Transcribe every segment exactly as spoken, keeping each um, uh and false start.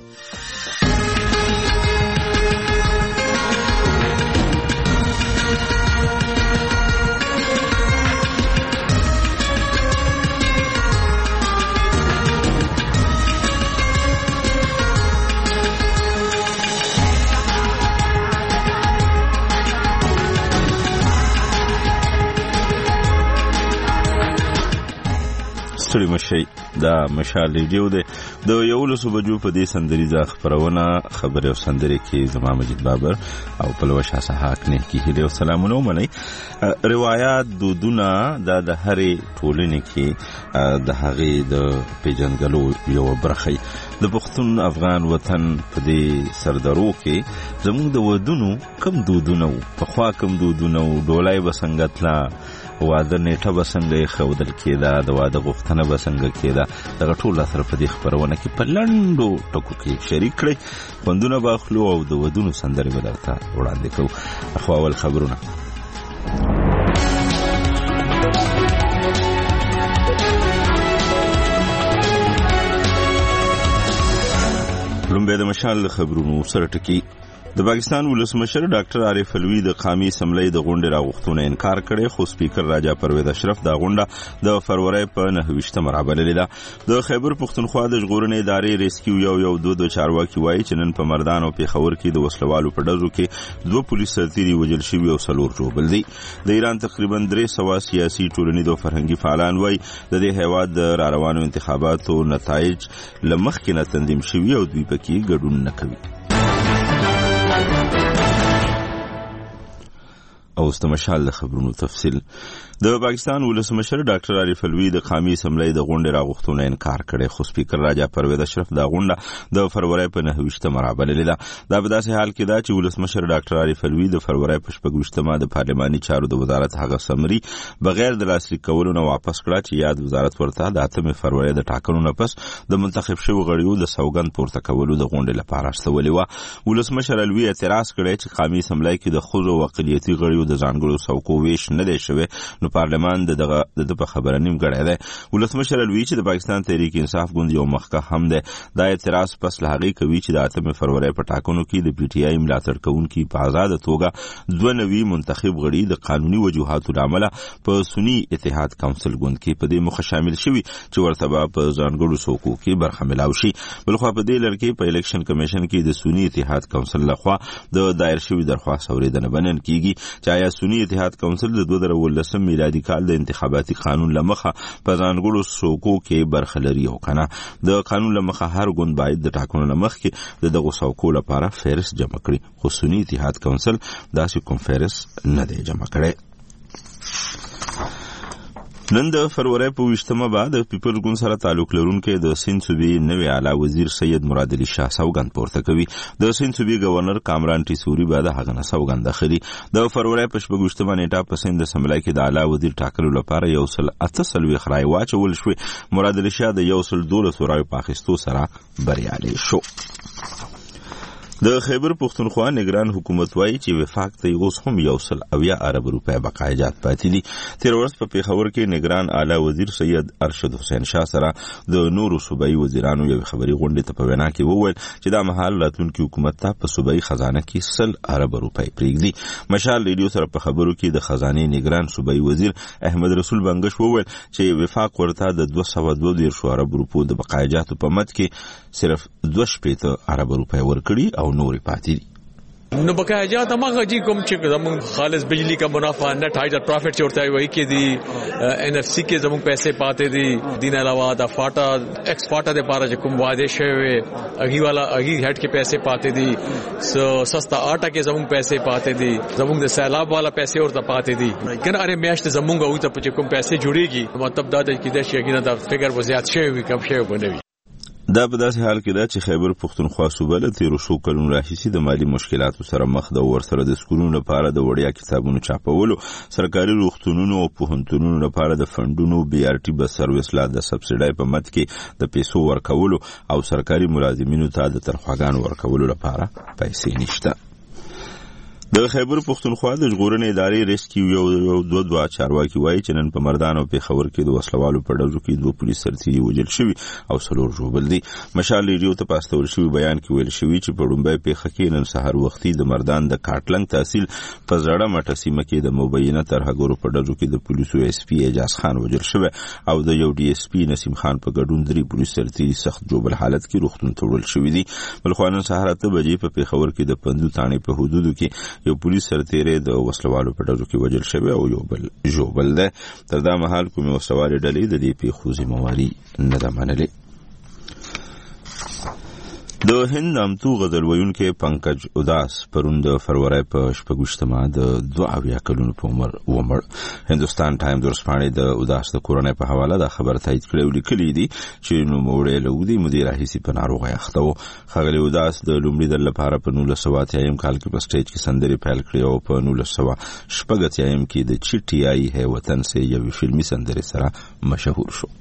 ستړي مشي دا مشال ریډیو دی د یولسو بجو په دې سندریزه خپرونه خبرې او سندرې کې زما مجید بابر او پلوش اسحاق نه کې هیله او سلامونه ومني. روایت دودونه دا د هرې ټولنې کې د هغې د پیژندګلو یو برخه د پښتون افغان وطن په دې سردارو کې زموږ د ودونو کم دودونه په خوا کم دودونه ډولای بسنګتلا واده نیټه بسنګ خودل کېدا د واده غوښتنه بسنګ کېدا دغه ټول اثر په دې خبرونه کې په لندو ټکو کې شریک کړي خوندونه باخلو او د ودونو سندرې بدلته وړاندې کوو. خو اول خبرونه لومبه د مشال خبرونو سره ټکی. د پاکستان ولسمشر ډاکټر عارف الوی د قومي اسمبلی د غونډې راغوښتنې انکار کړي، خو سپیکر راجا پرویز اشرف دا غونډه د فروری په نهه ویشتمه رابللې ده. د خیبر پښتونخوا د ژغورنې ادارې ریسکیو یو یو دو د چارواکي وایي چې نن په مردان او پیښور کې د وسلوالو په ډزو کې دوه پولیس سرتیري وژل شوي او څلور ژوبل دي. د ایران تقریبا درې سوه سیاسي ټولنیز او فرهنګي فعالان وایي د دې هیواد د راروانو انتخاباتو نتایج له مخکې نه تنظیم شوي او دوی پکې ګډون نه کوي. او استمشال د خبرونو تفصیل. د پاکستان ولسمشر ډاکټر عارف الوی د قومي اسمبلی د غونډې راغوښتنې انکار کړي، خو سپیکر راجا پرویز اشرف دا غونډه د فروری په نهه ویشتمه رابللې ده. دا په داسې حال کې ده چې ولسمشر ډاکټر عارف الوی د فروری په شپږ ویشتمه د پارلماني چارو د وزارت هغه سمري بغیر د لاسلیک کولو نه واپس کړه چې یاد وزارت ورته د اتمې فروری د ټاکنو نه پس د منتخب شوي غړیو د سوګند پورته کولو د غونډې لپاره استولې وه. ولسمشر الوی اعتراض کړی چې قومي اسمبلی کې د ښځو او اقلیتي غړیو د ځانګړو څوکو ویش نه دی شوی، نو پارلمان د دغه د په خبره نیم ګړی دی. ولسمشر الوی چې د پاکستان تحریک انصاف ګوند یو مخکښ هم دی، دا اعتراض پس له هغې کوي چې د اتمې فروری په ټاکنو کې د پی ټي آی ملاتړ کوونکي په آزاده توګه دوه نوي منتخب غړي د قانوني وجوهاتو له امله په سني اتحاد کونسل ګوند کې په دې موخه شامل شوي چې ورته به په ځانګړو څوکو کې برخه ملاو شي. بلخوا په دې لړ کې په الیکشن کمیشن کې د سني اتحاد کونسل لخوا د دایر شوي درخواست اورېدنه بنن کیږي چې آیا سني اتحاد کونسل د دوه زره اوولسم میلادي کال د انتخاباتي قانون لمخه په ځانګړو څوکو کې برخه لري او کنه. د قانون لمخه هر ګوند باید د ټاکنو لمخکې د دغو څوکو لپاره فهرست جمع کړي، خو سني اتحاد کونسل داسې کوم فهرست نه دی جمع کړی. نن د فروری په ویشتمه بعد د پیپلز ګوند سره تعلق لرونکي د سند صوبې نوی اعلی وزیر سید مراد علي شاه سوګند پورته کوي. د سند صوبې گورنر کامران ټیسوري بعد هغه نه سوګند اخلي. د فروری په شپږ ویشتمه نیټه په سند اسمبلی کې د اعلی وزیر ټاکلو لپاره یو سل اته څلوېښت رایې واچول شوې. مراد علي شاه د یو سل دولسو رایو په اخیستو سره بریالی شو. د خیبر پښتونخوا نگران حکومت وایي چې وفاق ته اوس هم یو سل اویا ارب روپۍ بقایجات پاتې دي. تیر ورځ په پیښور کې نگران اعلی وزیر سید ارشد حسین شاه سره د نورو صوبایي وزیرانو یو خبري غونډه ته په وینا کې وویل چې دا مهال راتلونکي حکومت ته په صوبایي خزانه کې سل ارب روپۍ پریږدي. مشال ریډیو سره په خبرو کې د خزانه نگران صوبایي وزیر احمد رسول بنگش وویل چې وفاق ورته د دوه سوه دوه دېرش ارب روپو د بقایجاتو په مد کې صرف دوه شپېته ارب روپۍ ورکړي او نورې پاتې دي. نو بقایجات هغه جی کوم چې زمون خالص بجلی کا منافع نت هایډر پروفٹ چې ورته وایي کې دي این ایف سی کې زمون پیسې پاتې دي. دین علاوه دا فاټا ایکس فاټا د پاره چې کوم واده شوی اغي والا اغي هټ کې پیسې پاتې دي. سو سستا آټا کې زمون پیسې پاتې دي. زمون د سیلاب والا پیسې ورته پاتې دي. کنه اره میاشت زمون غو ته چې کوم پیسې جوړيږي مطلب دا د کې د شي دا فګر وزیات شوی کم شوی بنوي. دا په داسې حال کې ده چې خیبر پښتونخوا صوبه له تیرو څو کلونو راهیسې د مالي مشکلاتو سره مخ ده. ورسره د سکولونو لپاره د وړیا کتابونو چاپولو، سرکاري روغتونونو او پوهنتونونو لپاره د فنډونو، بي آر ټي بس سرویس لا د سبسیډۍ په مد کې د پیسو ورکولو او سرکاري ملازمینو ته د تنخواګانو ورکولو لپاره پیسې نشته. د خیبر پښتونخوا د ژغورنې ادارې ریسکیو یو دوه دوه چارواکي وایي چې نن په مردان او پېښور کې د وسلوالو په ډزو کې دوه پولیس سرتیري وژل شوي او څلور ژوبل دي. مشال ریډیو ته په استول شوي بیان کې ویل شوي چې په لومړۍ پیښه کې نن سهار وختي د مردان د کاټلنګ تحصیل په زړه مټه سیمه کې د مبینه ترهګرو په ډزو کې د پولیسو ایس پی اعجاز خان وژل شوی او د یو ډي ایس پی نسیم خان په ګډون درې پولیس سرتیري سخت ژوبل حالت کې روغتون ته وړل شوي دي. بلخوا نن سهار اته بجې په پېښور کې د پندو تاڼې په حدودو کې یو پولیس سرتیری د وسلوالو په ډزو کې وژل شوی او یو بل ژوبل دی. تر دا مهال کومې وسلوالې ډلې د دې پیښو ذمهواري نه ده منلې. د هند نامتو غزل ویونکی پنکج اداس پرون د فروری په شپږویشتمه د دوه اویا کلونو په عمر ومړ. هندوستان ټایم د ورځپاڼې د اداس د کورنۍ په حواله دا خبر تایید کړی او لیکلي دي چې نوموړی له اوږدې مودې راهیسې په ناروغۍ اخته و. ښاغلی اداس د لومړي ځل لپاره په نولس سوه اتیایم کال کې په سټیج کې سندرې پیل کړې او په نولس سوه شپږ اتیایم کې د چټي آئی ہے وطن سے یوې فلمي سندرې سره مشهور شو.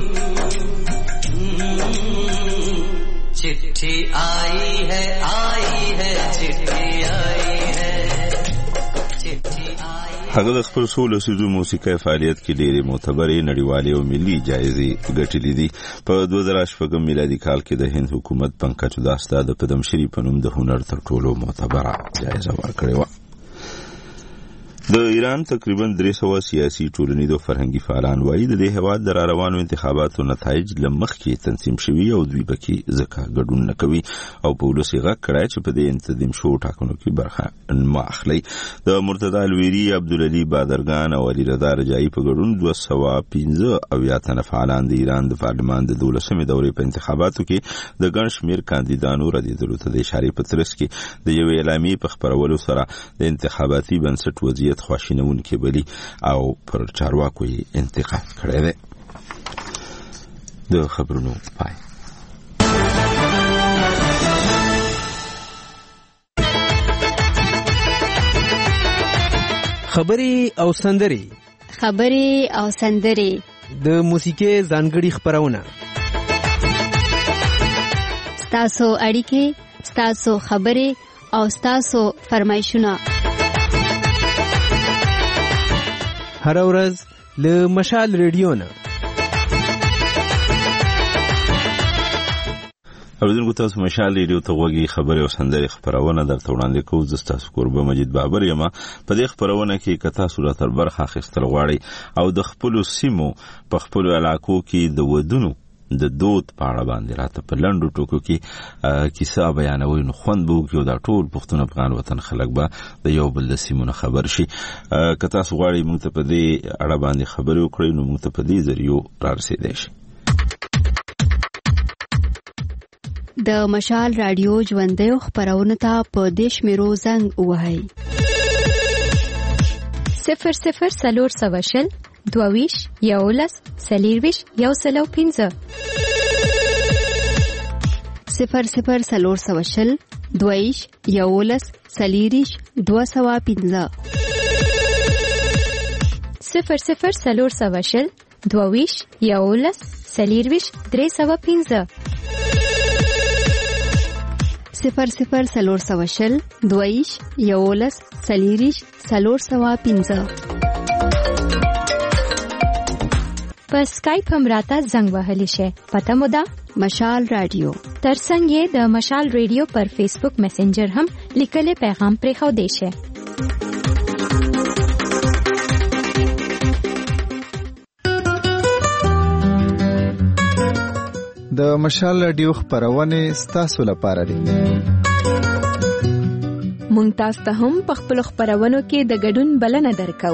चिट्ठी आई है आई है चिट्ठी आई है चिट्ठी आई. هغه د خپل څو لسیزو موسیقي فعالیت کې ډېرې معتبرې نړیوالې او ملي جایزې ګټلې دي. په دوه زره شپږم میلادي کال کې د هند حکومت پنکج اداس ته د پدمشري په نوم د هنر تر ټولو معتبره جایزه ورکړې وه. د ایران تقریبا درې سوه سیاسي ټولنیز او فرهنګي فعالان وایي د دې هېواد د راروانو انتخاباتو نتایج له مخکې تنظیم شوي او دوی پکې ځکه ګډون نه کوي او په ولس یې غږ کړی چې په دې تنظیم شوو ټاکنو کې برخه مه اخلئ. د مرتضی الویري، عبدالعلي بادرګان او علیرضا رجایي په ګډون دوه سوه پنځه اویا تنه فعالان د ایران د پارلمان د دولسمې دورې په انتخاباتو کې د ګڼ شمېر کاندیدانو ردېدلو ته د اشارې په ترڅ کې د یوې اعلامیې په خپرولو سره د انتخاباتي بنسټ وضعیت خواشینونکي بلی او پر چارواکو یې انتقاد کړی دی. د خبرونو پای. خبرې او سندرې خبرې او سندرې د موسیقي ځانګړي خبرونه ستاسو اړیکې ستاسو خبرې او ستاسو فرمایشونه هر ورځ له مشال ریډیو نه. اوریدونکو تاسو مشال ریډیو ته غوږی خبرې او سندرې خبرونه درته وړاندې کوو. زه ستاسو کوربه مجید بابر یم. په دې خبرونه کې که تاسو راته برخه اخیستل غواړئ او د خپلو سیمو په خپلو علاقو کې د ودونو د دود په اړه باندې راته په لنډو ټکو کې کیسه بیانوي نو خوند به وکړي او دا ټول پښتون افغان وطن خلک به د یو بل د سیمو نه خبر شي. که تاسو غواړئ موږ ته په دې اړه باندې خبرې وکړئ نو موږ ته په دې ذریعو رارسېدی شي. د مشال راډیو ژوندیو خپرونو ته په دې شمیرو زنګ ووهئ: صفر صفر څلور سوه شل دوه یولس څلېرویشت یو سل او پنځه صفر صفر څلور سوه شل دوه یولس څلېرویشت دوه سوه پنځه صفر صفر څلور سوه شل دوه یولس څلېرویشت درې سوه پنځه صفر صفر څلور سوه شل دوه یولس څلېرویشت څلور سوه پنځه. په سکایپ هم راته زنګ وهلی شي. پته مو ده مشال رادیو. ترڅنګ یې د مشال ریډیو پر فیسبوک میسنجر هم لیکلي پیغام پرېښودی شي. د مشال رادیو خبرونه ستاسو لپاره دي. مونږ تاسو ته هم په خپل خبرونو کې د ګډون بلنه درکو.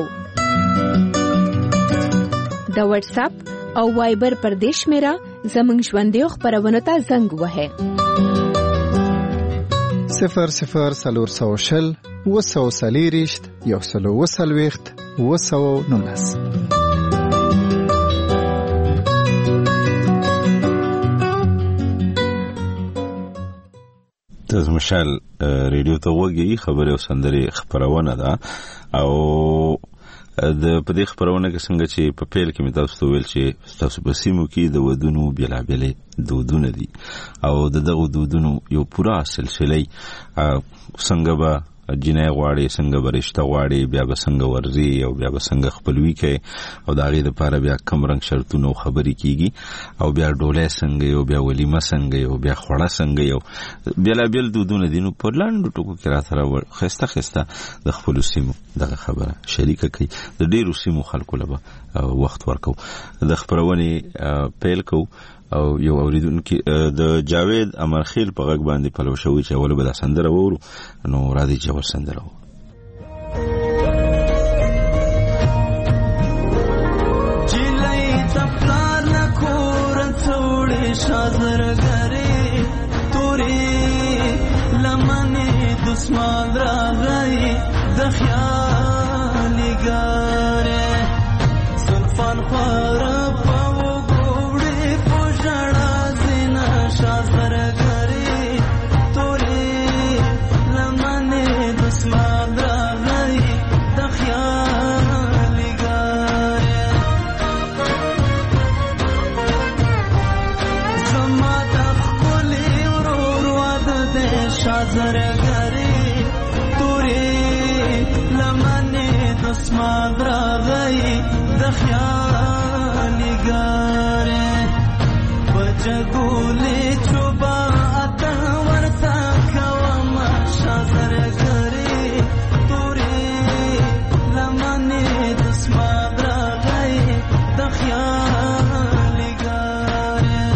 د واتس اپ او وایبر پر دیش میرا زمنګ ژوندیو خبرونو ته زنګ وهه صفر صفر څلور سوه شل اووه سوه څلېرویشت یو سل اووه څلوېښت اووه سوه نولس. تاسو مشال ریډیو ته وګورئ. خبرې او سندرې خبرونه ده او د په دې خبرونه کې څنګه چې په پیل کې مې تاسو ته ویل چې تاسو په سیمو کې د ودونو بېلابېلې دودونه دي او د دغو دودونو یو پوره سلسله څنګه به جنای غواړي څنګه برشته غواړي بیا به څنګه ورزي او بیا به څنګه خپلوي کوي او د هغې دپاره بیا کم رنګ شرطونه او خبرې کېږي او بیا ډولی څنګه یو بیا ولیمه څنګه یو بیا خوړه څنګه یو بېلابېل دودونه دي. نو په لنډو ټکو کې را سره ښایسته ښایسته د خپلو سیمو دغه خبره شریکه کوي. د ډېرو سیمو خلکو له به وخت ورکوو. د خپرونې پیل کوو او یو اوریدونکي د جاوید امرخیل په غږ باندې پلو شوی چې اول به دا سندره وورو. نو راځي چې اول سندره وورو. جلای تپلار نکور څوړې شازرګرې تورې لمنې دسمان راغی د خیال ګارې سلفان خورا زرګری تورې لمنې دسمان راغی د خیال ګارې بجګولې چوبا اته ورته کوم شازرګری تورې لمنې دسمان راغی د خیال ګارې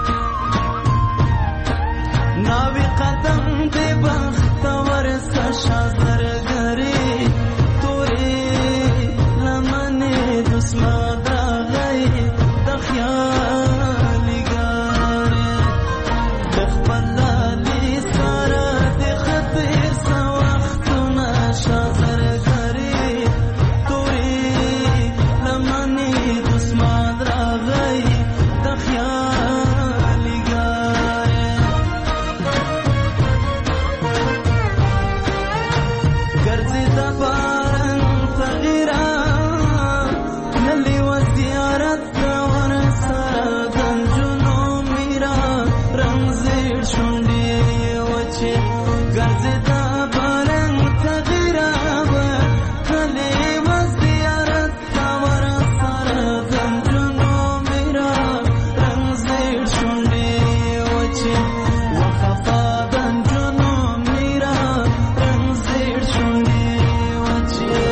ناوی قدم دې بختور شازرګری تورې لمنې دسمان راغی د خیال ګارې د خپل لالي سره د خطر څه وختونه شازرګری تورې لمنې دسمان راغی د خیال ګارې ګرځي د باران تغیرا نلی و زیارت ور سره گنجونو میرا رمزیر شونډې وچې ګرځي د باران تغیرا نلی و زیارت ور سره گنجونو میرا رمزیر شونډې وچې وخفا گنجونو میرا رمزیر شونډې وچې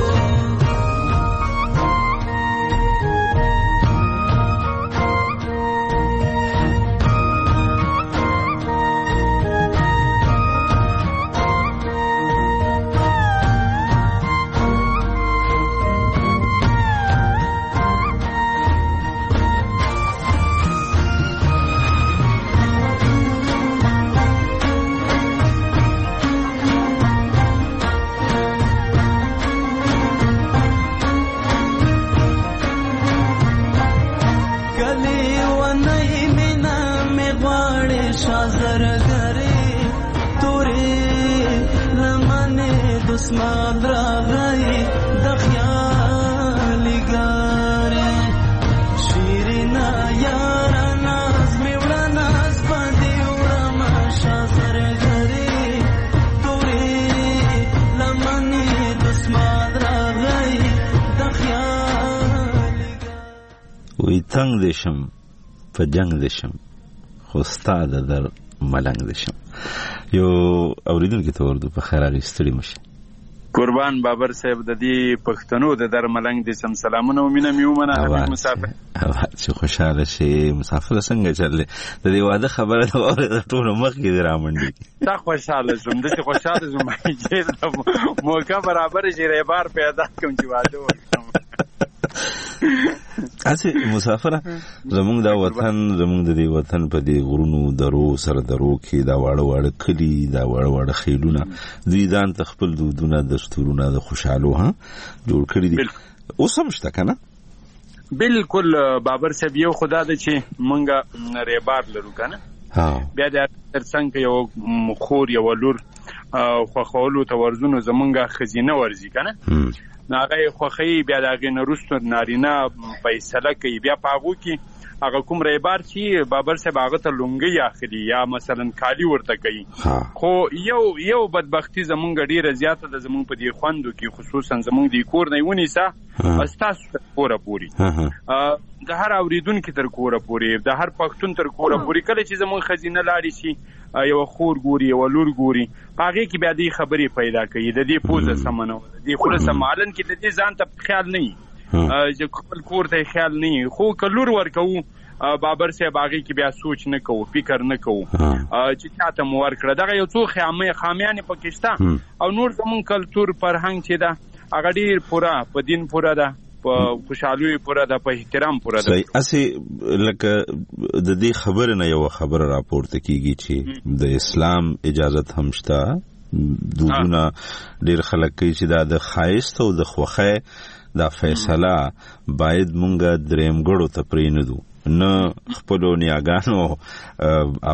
کلی ونی مینا می غواړي شازرګری تورې لمنې دسمان راغی د خیال ګارې شیرینا یارا ناز می وړه ناز باندې وړم شازرګری تورې لمنې دسمان راغی د خیال وی تنگ دشم په جنگ دشم خو ستا د در ملنګ دشم. یو اوریدونکي ته ورده په خیر اخیستلی مشه. قربان بابر صاحب د دې پښتنو د در ملنګ دې سم سلامونه او مینه میومنه حبیب مسافر چې خوشاله شي مسافر څنګه چلې د دې واده خبره د اوره ټول مخ کې رامنډي تا خوشاله زم د خوشاله زم چې موقع برابر شي ریبار پیدا کوم چې واده وکړم. اسی مسافره زمونږ دا وطن زمونږ د دې وطن په دې غرونو درو سره درو کې دا واړه واړه کلی دا واړه واړه خیلونه دوی ځان ته خپل دودونه دستورونه د خوشحالو ها جوړ کړي دي. اوس هم شته که نه؟ بالکل بابر صاحب یو خدا ده چې مونږه ریبار لرو که نه بیا د ترڅنګ یو خور یو لور خوښولو ته ورځونو زمونږه ښځینه ورځي که نه نو هغه خوښوي بیا د هغې نه وروسته نارینه فیصله کوي بیا په هغو کې هغه کوم ریبار چې بابر صاحب هغه ته لونګي اخلي یا مثلا کالی ورته کوي خو یو یو بدبختی زمونږ ډیره زیاته د زمونږ په دې خوندو کې خصوصا زمونږ د کور نه ونیسه استاسو تر کوره پوری د هر اوریدونکو تر کوره پوری د هر پښتون تر کوره پوری کله چې زمونږ خزینه لاړی شي یو خور ګوري یو لور ګوري هغه کې بیا دې خبرې پیدا کوي د دې پوزه سمنو دې خو سمالن کې د دې ځان ته خیال نه چې خپل کور ته خیال نه خو کلور ورکو بابر صاحب هغه کې بیا سوچ نه کوو فکر نه کوو چې چاته مو ورکړه دغه یو څو خامې خامیان پکشته او نور زمون کلچر فرهنګ چې دا هغه ډیر پورا په دین پورا ده په خوشحالي پورا ده په احترام پورا ده صحیح اسی لکه د دې خبره نه یو خبره راپورته کیږي چې د اسلام اجازت هم شته دودونه ډیر خلک کوي چې دا د خایست او د خوخه دا فیصله باید مونږه درېمګړو ته پرېندو نه خپلو نیاګانو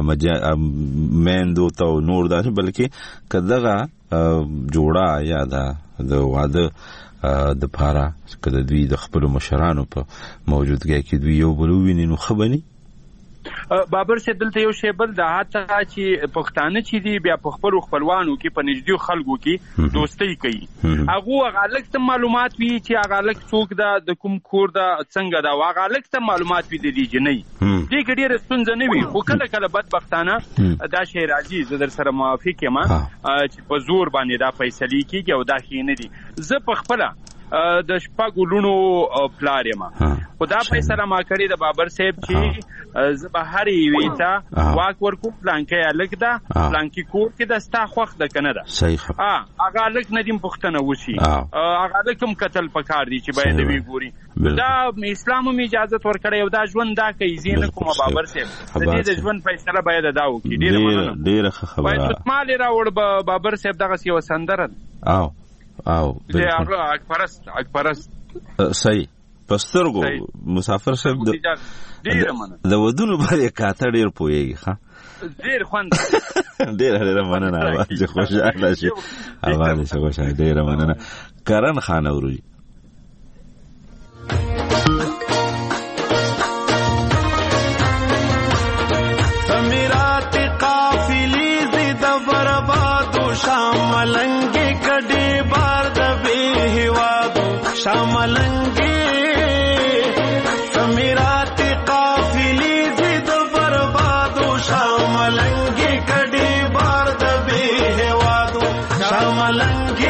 میندو ته نور داسې بلکې که دغه جوړه یا د واده د پاره که د دوی د خپلو مشرانو په موجودګۍ کې دوی یو بل وویني نو ښه بني بابر صاحب دلته یو شی بل د حتی چې پښتانه چې دی بیا په خپلو خپلوانو کې په نږدې خلکو کې دوستۍ کوي هغه هغه لکه معلومات وي چې هغه لکه څوک دا د کوم کور دا څنګه دا هغه لکه معلومات وي د دې جنۍ دې کې ډېر ستونزه نه وي خو کله کله بدبختانه دا شی راځي زه در سره موافق یم چې په زور باندې دا فیصله کیږي او دا شی نه دي زه په خپل د شپږ لونو پلار یم خو دا فیصله ما کړې د بابر صاحب چې زه به هر یوې ته واک ورکوم پلانکۍ هلک ده پلانکي کور کې ده ستا خوښ ده که نه ده هغه هلک نه دې پوښتنه وشي هغه هلک هم کتل پکار دي چې باید ویې ګوري دا اسلام هم اجازت ورکړی او دا ژوند دا کوي زه نه کومه بابر صاحب د دې د ژوند فیصله باید دا وکړي ډېره مننه ډېره ښه خبره باید فتمال یې راوړ بابر صاحب دغسې یوه سندره ده او او هغه اکپرست اکپرست صحیح پسترګو مسافر صاحب د ودونو باندې کاته ډیر پويږي ها ډیر خوند ډیر ډیر مننه اواز خوشاله شي اواز خوشاله ډیر مننه کرن خان اوري سمیرات قافلی زید برباد شاملنګ کډي بار د به هوادو شاملنګ سمیرات قافلی زید برباد شاملنګ کډي بار د به هوادو شاملنګ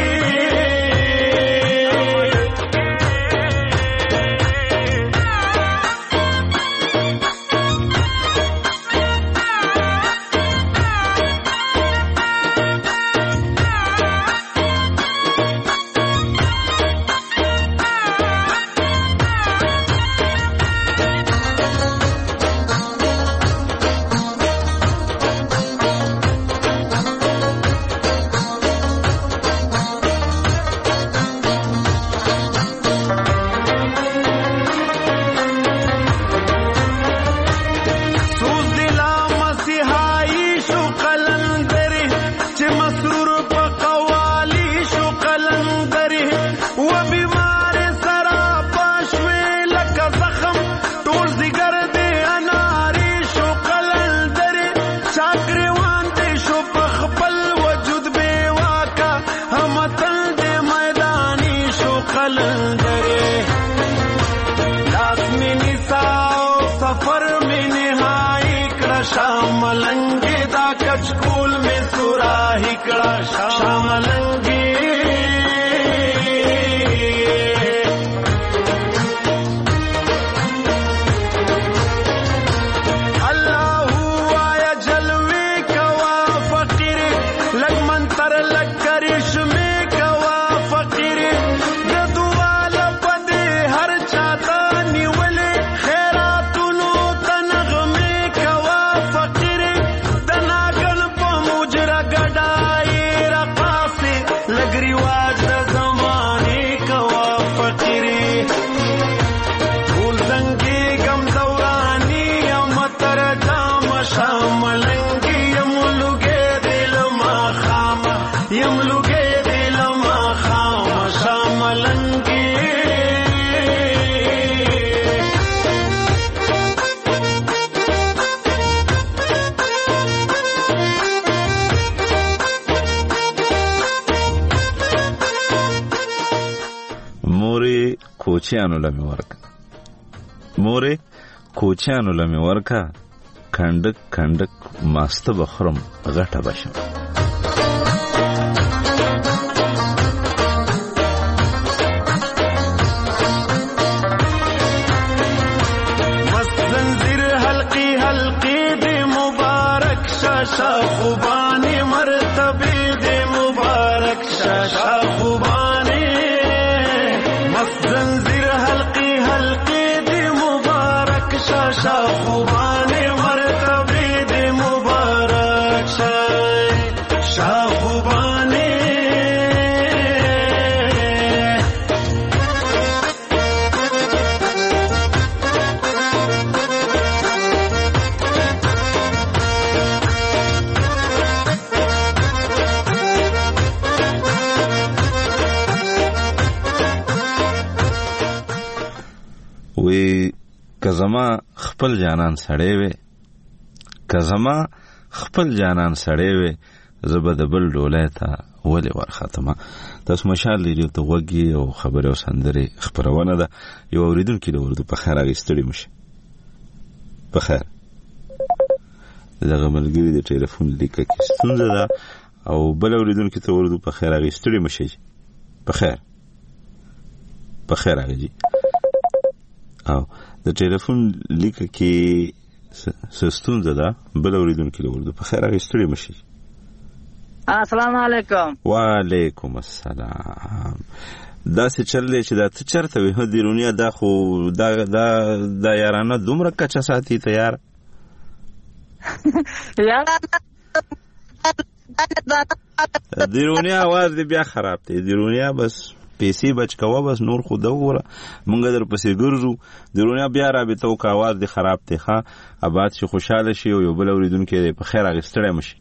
کوچیانو لمې ورکه مورې کوچیانو لمې ورکه کنډک کنډک ماسته بخرم غټه بشم. خوبانی مرتبه دے مبارک شاشا خوبانی مست زنجیر حلقی حلقی دے مبارک شاشا خوبانی مرتبه دے مبارک شاشا خوبانی. وی کزما خپل جانان سړی وي کزما خپل جانان سړی وي زبد بل ډولای ته ولې ورختمه. تاسو مشال لري ته وګي او خبره او سندري خبرونه ده. یو اوریدونکو د اردو په خیر اغستړي مشه په خیر دغه ملګری د ټلیفون لیکه کې ستونزه ده او بل اوریدونکو ته اردو په خیر اغستړي مشه په خیر په خیر اغجي او د ټلیفون لیکه کې ستونزه ده بل اوریدونکو له اردو په خیر اغستړي مشه. السلام علیکم. وعلیکم السلام. دا څه چل دی چې دا ته چرته وي د دنیا دا خو دا دا دا یارانه دومره کچه ساتي ته یار د دنیا आवाज دی بیا خراب دی د دنیا بس پیسې بچ کوه بس نور خو دا وره مونږ در پسې ګرځو د دنیا بیا رابطه او आवाज دی خراب دی ښه آباد شي خوشاله شي او یو بل اوریدونکو په خیر اغستړی مشي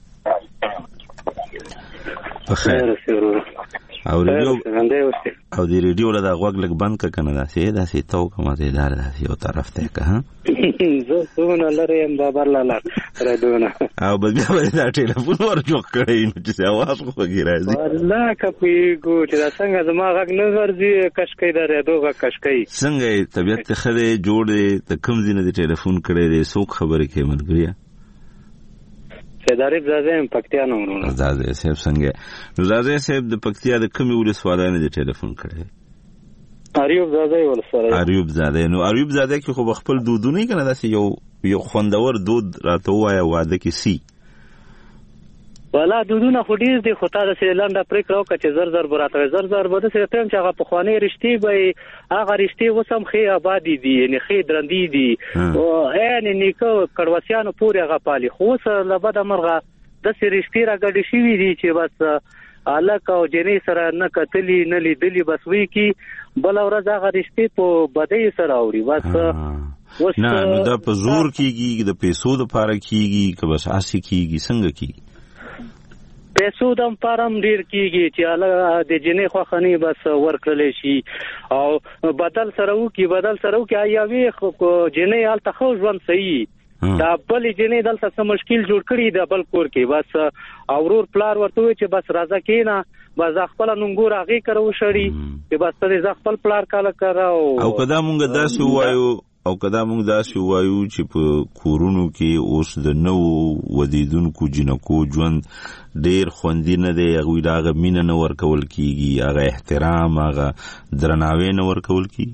په خیر او ریډیو او دی ریډیو له دا غوږ لګ بند ک کنه دا سي دا سي تو کومه دې دار دا سي او طرف ته که ها زه څونه لرم بابر لاله ردونه او بیا به دا ټلیفون ور جوړ کړی نو چې आवाज خو راځي والله کپی ګو چې دا څنګه زما غږ نه ورځي کشکې دا ردوغه کشکې څنګه طبيعت خله جوړ دې ته کوم دینه دې ټلیفون کړی دې څوک خبره کې ملګریا سیداریب زازم پکتیا نومونه زازه صاحب څنګه نو زازه صاحب د پکتیا د کومي ولسوالۍ نه ټلیفون کړی اریوب زاده ولسوالۍ اریوب زاده نو اریوب زاده کې خو خپل دودونه کنه داسې یو یو خوندور دود راته وایي واده کې سی والا دودونه خو ډیر دي خو تا د سیلاندا پریک راو کچ زر زر براته زر زر بده سره تم چې هغه په خواني رښتې به هغه رښتې وسم خې آبادی دي یعنی خې درندې دي او یعنی نیکو کډوسیانو پورې هغه پالي خو سره لبد مرغه د سرشتي راګډ شي وی دي چې بس الک او جنې سره نه کتلی نه لیدلی بس وی کی بل ورځ هغه رښتې په بدې سره اوري بس نه نو دا په زور کیږي د پیسو د پاره کیږي که بس اسی کیږي څنګه کیږي پیسو دم پارم ډیر کیږي چې الله د جنې خوخنی بس ورکړل شي او بدل سره وو کی بدل سره وو کی ایاوي جنې حالت خو ژوند صحیح دا بل جنې دلته څه مشکل جوړ کړی د بل کور کې بس اورور پلار ورته چې بس راځه کینا بس خپل نونګور هغه کرو شړی چې بس ته خپل پلار کاله کراو او کدا مونږ داسې وایو او کدا مونږ داسې وایو چې په کورونو کې اوس د نو ودیدونکو جنکو ژوند ډیر خوندې نه دی هغه داغه مینه نه ورکول کیږي هغه احترام هغه درناوی نه ورکول کیږي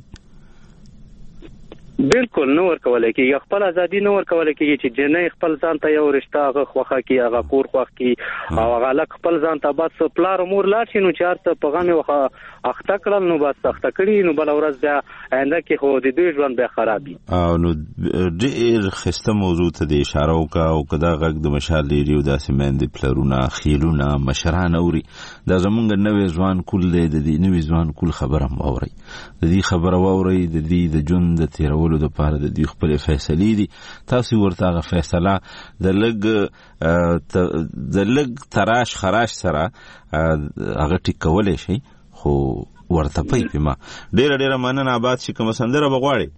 بالکل نو ورکول کیږي خپل ازادي نو ورکول کیږي چې جنې خپل ځان ته یو رشتہ هغه خوخه کی هغه کور خوخ کی او هغه لک خپل ځان ته بس پلار امور لا شي نو چارته پیغام وخه اخته کړل نو بس اخته کړی نو بل ورځ بیا آینده کې خو د دوی ژوند به خرابي او نو ډیر خسته موضوع ته د اشاره وکا او کدا غږ د مشال لري داسې مند پلرونه خیلونه مشران اوري دا زمونږ نوې ځوان کول دی د دې نوې ځوان کول خبره اوري د دې خبره اوري د دې د ژوند د تیرولو د پاره د دې خپل فیصله دي تاسو ورته غو فیصله د لګ د لګ تراش خراش سره هغه ټیکولې شي خو ورته پي پما ډېر ډېر مننه آباد شي کوم سندره بغواړي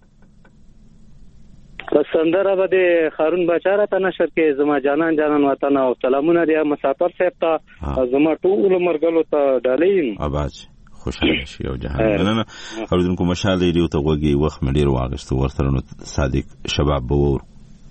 سندره به د خارون بچاره ته نشر کې زما جانان جانان وطن او سلامونه دی مسافر صاحب ته زما ټول مرګلو ته ډالین آباد خوشاله شي او جهان مننه. اوریدونکو مشال ریډیو ته غوږی وخت مې ډیر واغستو ورسره نو صادق شباب بور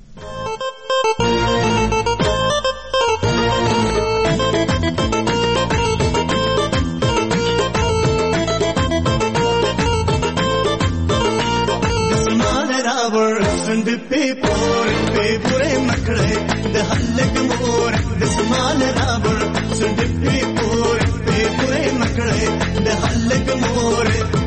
سند په پور په پورې مکړې د هلک مور د سمان رابر سند په پور په پورې مکړې د هلک مور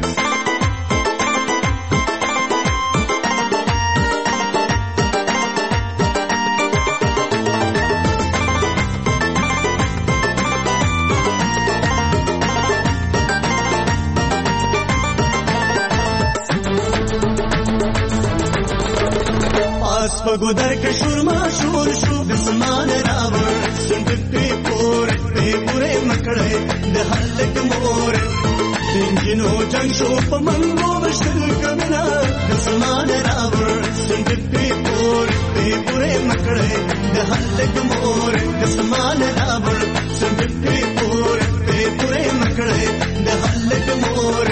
پګودر کې شورما شور شو د سمان راوړ سند په پور په پورې مکړې د هلک مور انجنو جنگ شو په منګو مشتل کمنا د سمان راوړ سند په پور په پورې مکړې د هلک مور د سمان راوړ سند په پور په پورې مکړې د هلک مور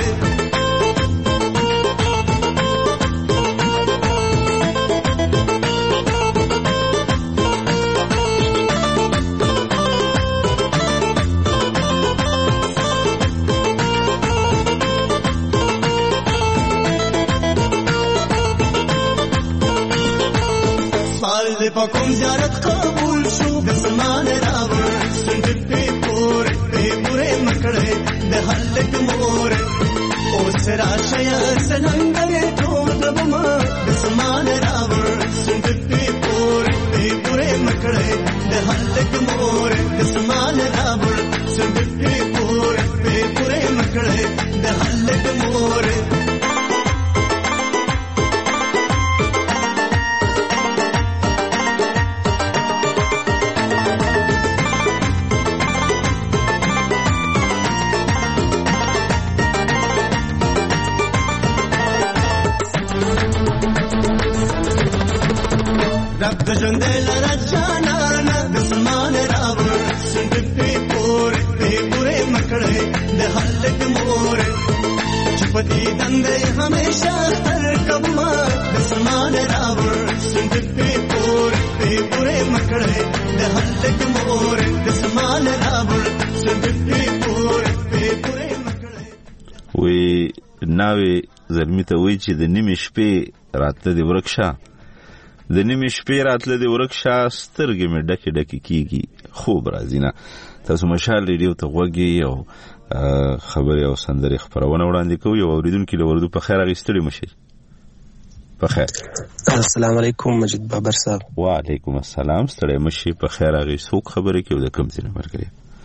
پاکم زیارت قبول شو د سمان راوړ سند په پور په پورې مکړې د هلک مور او سرا شیا سننګره ټول دما د سمان راوړ سند په پور په پورې مکړې د هلک مور د سمان راوړ سند په پور په پورې مکړې د هلک مور د ژوندې لاره جانانه د سمان راوړ سند په پور په پورې مکړې د هلک مور چې په دې دندې همیشه تر کما د سمان راوړ سند په پور په پورې مکړې د هلک مور د سمان راوړ سند په پور په پورې مکړې. وی ناوې زلمی ته وی چې د نیمې شپې راته دی ورکشه د نیمې شپې راتله د ورکشا سترګې مې ډکې ډکې کیږي خوب راځي نه. تاسو مشال ریډیو ته غوږی او خبرې او سندرې خپرونه وړاندې کوي او اوریدونکي له وردو په خیر اغېستړي مشي. په خیر. السلام علیکم مجید بابر صاحب. وعلیکم السلام. ستړی مشي. په خیر اغېستو خبرې کوي د کوم ځای نه مرګري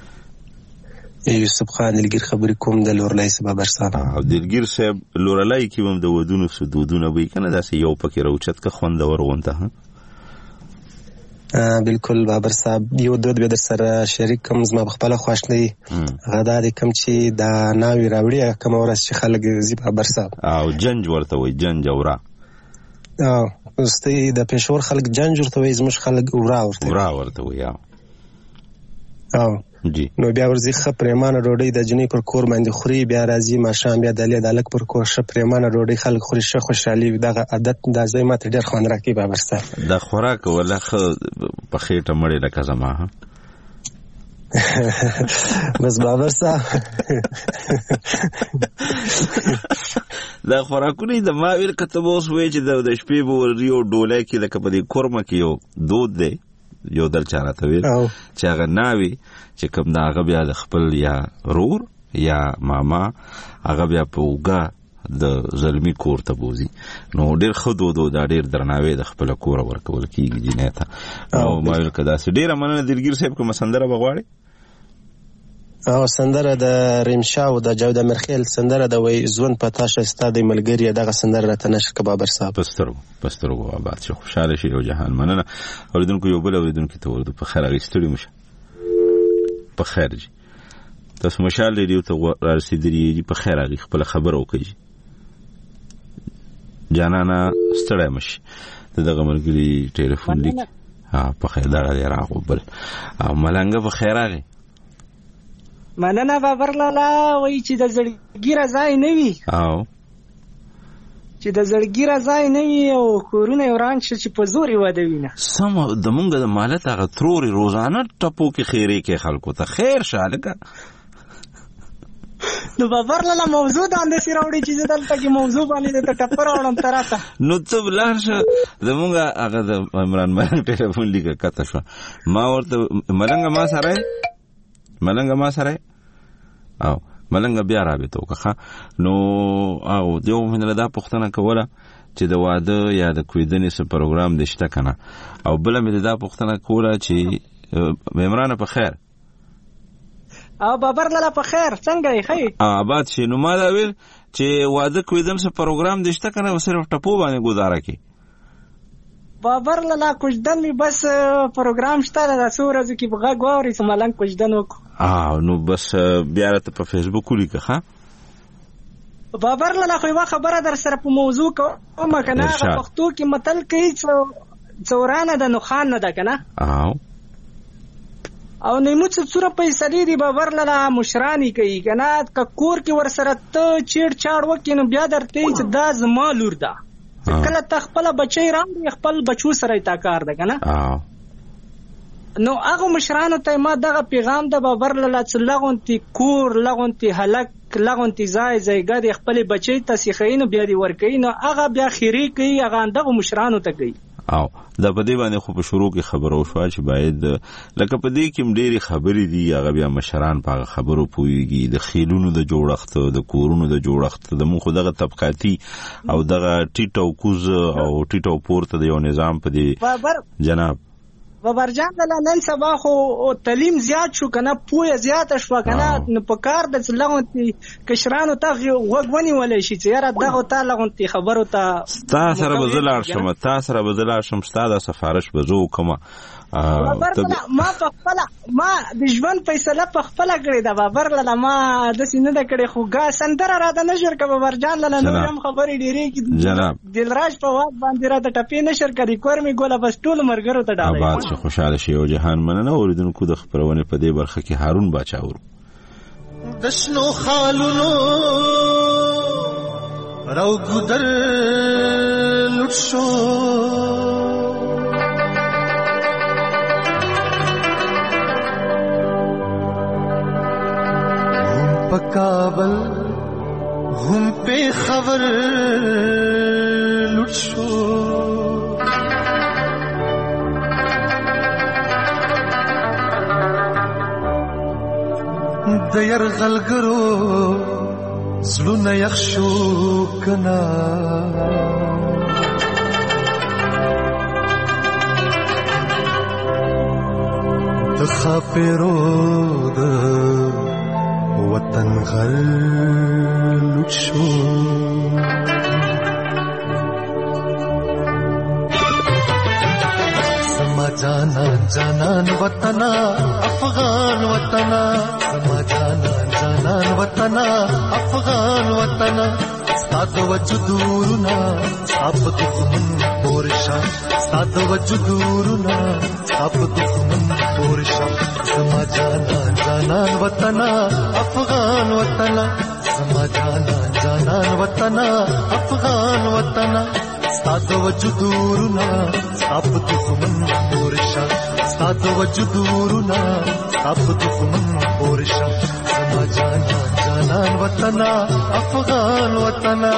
یوسف خان دلګیر خبرې کوم د لورلای صاحب بابر صاحب. او دلګیر صاحب لورلای کې هم د ودونو سودودونه وي کنه داسې یو پکې راوچت که خوندور غونته ها. بالکل بابر صاحب یو دود به در سره شریک کوم زما خپل خوښ نه دي غدا د کم چې دا ناوی راوړي کوم ورس چې خلک زی بابر صاحب او جنج ورته وي جنج اورا او استي د پېښور خلک جنج ورته وي زموږ خلک اورا ورته اورا ورته وي او جی نو بیا ورځي خپ پریمانه ډوډۍ د جنې پر کور باندې خوري بیا راځي ماښام بیا د لې د الک پر کور شپ پریمانه ډوډۍ خلک خوري شه خوشحالي دغه عادت د ځای ماته ډېر خوند راکې بابر صاحب. د خوراک ولا خ په خېټه مړې لکه زما ها بس بابر صاحب دا خوراکونه د ما ویل کته اوس وې چې د شپې بو ریو ډولای کې لکه په دې کورمه کې یو دود دی یو دل چارته ویل چې هغه ناوي چې کوم دا هغه بیا د خپل یا رور یا ماما هغه بیا په وګه د زلمی کور ته بوزي نو ډېر خدو دو دا ډېر درناوي د خپل کور ورکول کیږي جنیته او ما ویل کدا سي ډېر مننه دلګیر صاحب کوم سندره بغواړي او سندره د ریمشا او د جوده مرخیل سندره د وې زون پتا شسته د ملګری دغه سندره راته نشک بابر صاحب پسترو پسترو آباد شو خوشاله شي او جهان مننه اوریدونکو یو بل اوریدونکو ته ورته په خیر غیستړي مشه په خیر جی تاسو مشال ریډیو ته رسیدلی په خیر غي خپل خبر او کوي جانانا ستړی مشه دغه ملګری ټلیفون لیک ها په خیر دا راغو بل او ملنګ په خیر غي مننه بابر لالا. وایي چې د زړګي ځای نه وي او چې د زړګي ځای نه وي او کورونه وران شي چې په زور واده وینه سم د مونږ د مالت هغه تروري روزانه ټپو کې خیرې کې خلکو ته خیر شالګه. نو بابر لالا موضوع د اندې راوړي چې دلته کې موضوع باندې د ټپر اورم تراته نو ته بلار شه زمونږ هغه د عمران ملنګ ټلیفون لیکه کته شو ما ورته ملنګ ما سره ملنګ ما سره او ملنګ بیا رابطه وکړه. نو او دیو من دا پښتنه کوله چې د واده یا د کویدنې څه پروګرام دشته کنه او بل مې دا پښتنه کوله چې عمران په خیر او بابر لالا په خیر څنګه یې خیر آباد شي. نو ما دا ویل چې واده کویدم څه پروګرام دشته کنه او صرف ټپو باندې گزاره کی بابر لالا کوجدن می بس پروګرام شته د څو ورځې کې بغا غوړي چې ملنګ کوجدن وکړو. اه نو بس بیا راته په فیسبوک ولیکه ها بابر لالا خو یو خبره در سره په موضوع کوم کنه پښتو کې متل کوي چې څورانه د نوخان نه ده کنه او او نیمو څه څوره پیسې دی بابر لالا مشرانی کوي کنه ککور کې ور سره ته چیړ چاړ وکینو بیا درته چې دا زما لور ده کله تخپل بچی راوړي خپل بچو سره تا کار ده کنه نو هغه مشرانو ته ما دغه پیغام د بابر لالا چې لغونتي کور لغونتي هلک لغونتي ځای ځایګه د خپل بچی ته سیخینو بیا دی ورکې نو هغه بیا خیری کوي هغه دغه مشرانو ته کوي. او دا په دې باندې خو په شروع کې خبرو شو چې باید لکه په دې کې ډېری خبرې دي هغه بیا مشران په خبرو پويږي د خیلونو د جوړښت د کورونو د جوړښت د مخ دغه طبقاتي او دغه ټیټو کوز او ټیټو پورته د یو نظام په دې جناب بابرجان دلا نن سبا خو تعلیم زیات شو کنه پوهه زیات شو کنه نو په کار د لغونتي کشرانو ته وګونی ولې شي چې یاره دغه ته لغونتي خبرو ته تاسو سره بزلار شم تاسو سره بزلار شم ستاسو سفارش بزو کومه ما په خپل ما د ژوند فیصله په خپل کړی دا بابر لاله ما د سینې د کړي خو ګا سندر را ده نشر ک بابرجان لاله نو هم خبرې ډېرې کی جناب دلراج په وخت باندې را د ټپې نشر کړي کور می ګوله بس ټول مرګرو ته ډالې آباد شو خوشاله شي او جهان مننه اوریدونکو د خبرونه په دې برخه کې هارون باچا ور دشنو خالونو راو ګدر لټ شو کابل هم په خبر لټ شو د يرغلګرو زړونه یخ شو کنا د خاپرو د وطن غر لوټ شو سما جانا جانان وطنا افغان وطنا سما جانا جانان وطنا افغان وطنا ستاد وجودورنا اپ دښمن پورشا ستاد وجودورنا اپ دښمن پورشا سما جانا جانان وطنا افغان وطنا سما جانا جانان وطنا افغان وطنا ستاد وجودورنا اپ دښمن پورشا ستاد وجودورنا اپ دښمن پورشا سما جانا جانان وطنا افغان وطنا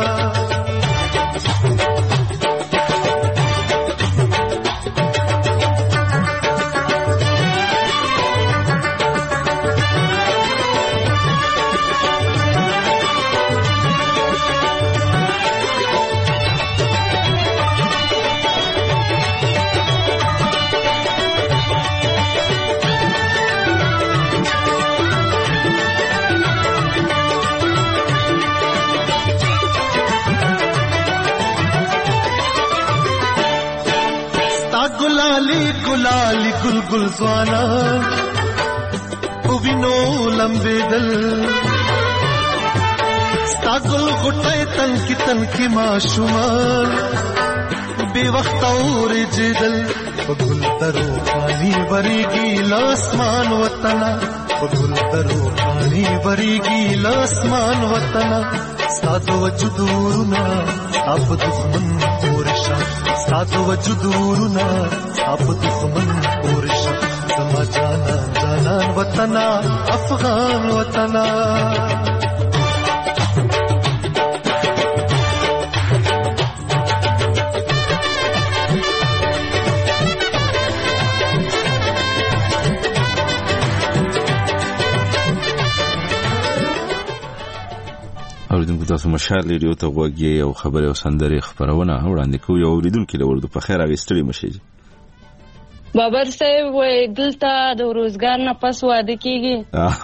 गुलाली गुल गुल ज़वाना उविनो लंबे दल स्तागुल गुटे तन की तन की माशुमान बेवक्त और जिदल गुल तरो पानी बरी गीला आसमान वतना پګل درو پانی بریږي لاسمان وطن ستاسو وجودونه اپ دښمن پورشا ستاسو وجودونه اپ دښمن پورشا زما جانا جانان وطن افغان وطن اوریدونکو تاسو مشال ریډیو ته غوږی او خبري او سندري خبرونه وړاندې کوي او اوریدونکو له ورته په خیر اغستړي مشي بابر صاحب وای دلته د روزګار نه پس واده کیږي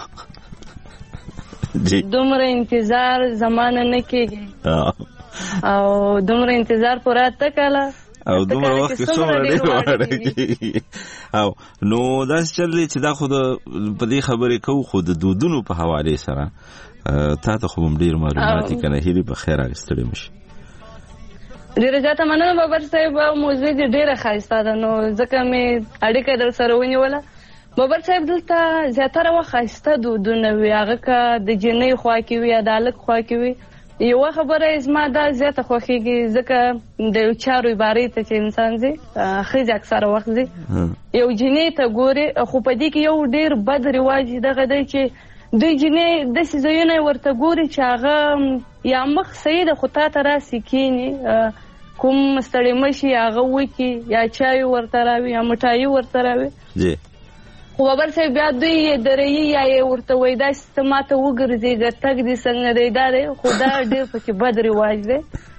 جی دومره انتظار زمانه نه کیږي او دومره انتظار پراته کاله او دومره وخت څومره دی واده کیږي او نو دا چې چې دا خو د په دې خبرې کوو خو د دودونو په حواله سره تا ته خو ډیر معلومات کنه هیلې په خیر اغستړي مشي ډیره زیاته مننه بابر صاحب موضوع دې ډیره ښایسته ده نو ځکه مې اړیکه در سره ونیوله بابر صاحب دلته زیاتره وخت ښایسته دودونه وي هغه که د جنۍ خوا کې وي یا د هلک خوا کې وي یوه خبره زما دا زیاته خوښېږي ځکه د یو چارو عبارې ته چې انسان ځي ښځې اکثره وخت ځي یو جنۍ ته ګوري خو په دې کې یو ډیر بد رواج دغه دی چې دوی جنۍ داسې ځایونه ورته ګوري چې هغه یا مخ صحیح ده خو تا ته راسي کښېني کوم ستړی مشي هغه وکړي یا چای ورته راوي یا مټایي ورته راوي خو بابر صاحب بیا دوی یې درېږي یا یې ورته وایي داسې ته ما ته وګرځېږه تګ دې څنګه دی دا دی خو دا ډېر پکې بد رواج دی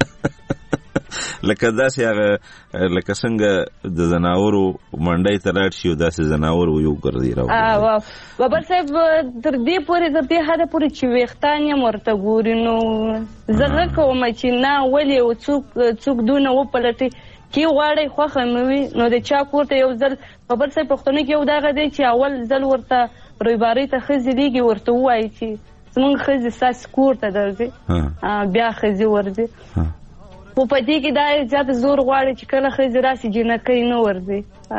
لکه داسې هغه لکه څنګه د زناورو منډۍ ته لاړ شي او داسې زناور یو ګرځي راوړي بابر صاحب تر دې پورې تر دې حده پورې چې ویښتان یې ورته ګوري نو زه غږ کوم چې نه ولې څوک څوک دونه وپلټي کې غواړئ خوښه مې وي نو د چا کور ته یو ځل بابر صاحب پښتنو کې یو دغه دی چې اول ځل ورته رویبارۍ ته ښځې لیږي ورته ووایي چې زمونږ ښځې ستاسې کور ته درځي بیا ښځې ورځي خو په دې کې دا زیات زور غواړي چې کله ښځې راسي جنکۍ نه ورځي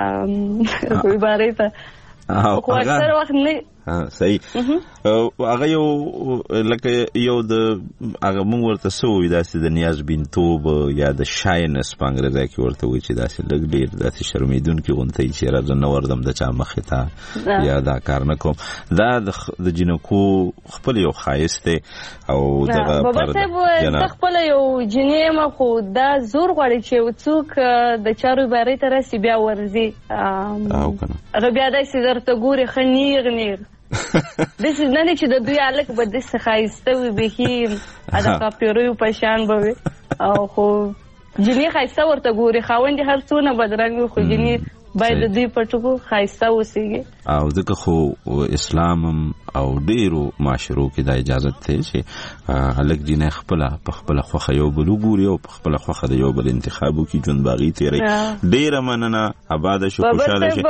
رویبارۍ ته خو اکثر وخت نه صحیح هغه یو لکه یو د هغه موږ ورته څه وایو داسې د نیازبینتوب یا د شاینس په انګریزي کې ورته وایي چې داسې لږ ډېر داسې شرمېدونکي غوندې چې راځه نه وردم د چا مخې ته یا دا کار نه کوم دا د جنکو خپل یو ښایست دی او دغه بابا صاحب زه خپله یو جنۍ یم خو دا زور غواړي چې یو څوک د چا رویبارۍ ته راسي بیا ورځي هغه بیا داسې درته ګوري ښه نیغ نیغ داسې نه دی چې د دوی هلک به داسې ښایسته وي بیخي د کاپیریو په شان به وي او خو جنۍ ښایسته ورته ګوري خاوند یې هر څونه بدرنګ وي خو جنۍ باید د دوی په ټکو ښایسته اوسېږي او ځکه خو اسلام هم او ډېرو معاشرو کې دا اجازت دی چې هلک جنۍ خپله په خپله خوښه یو بل وګوري او په خپله خوښه د یو بل انتخاب وکړي ژوند به هغې تېروي ډېره مننه اباده شو خوشحاله شي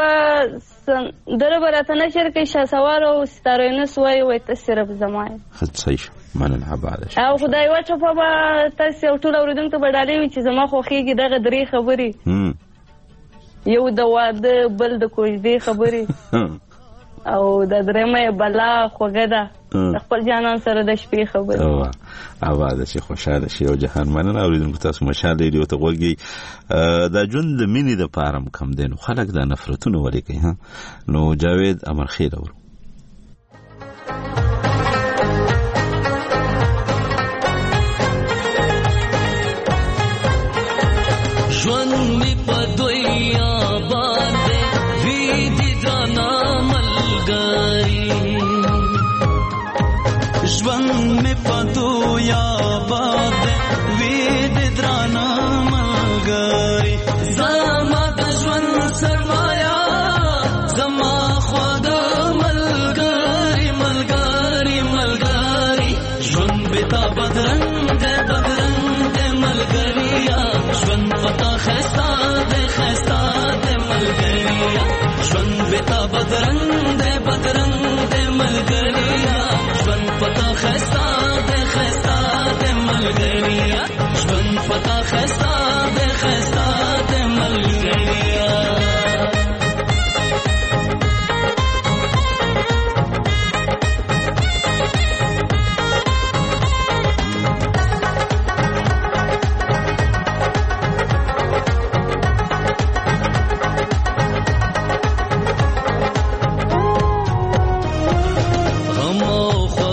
دره به راته نشر کوي شهسوار او ستاره یونس وایي وایي ته صرف زما یې صحیح شو مننه اباده شو او خدای یوه چوپه به تاسې او ټول اورېدونکو به ډالۍ وي چې زما خوښېږي دغه درې خبرې یو د واده بل د کوژدې خبرې او د درېمه یې بلا خوږه ده د خپل جانان سره د شپې خبرې آباده شي خوشحاله شي او جهان مننه اورېدونکو تاسو مشال ریډیو ته غوږ دا ژوند د مینې دپاره هم کم دی نو خلک دا نفرتونه ولې کوي نو جاوید امرخیل اورو ژوند می په دوی آباد دی وی دي درانه ملګري ژوند می په دوی آباد دی وی دي درانه ملګري زما د ژوند سرمایا زما خوا د ملګري ملګري ملګري ژوند به تا بدرنګ دی بدرنګ دی ملګریا ژوند پتا خستا دے خستا دے ملګریا ژوند بتا بدرنګ دے بدرنګ دے ملګریا ژوند پتا خستا دے خستا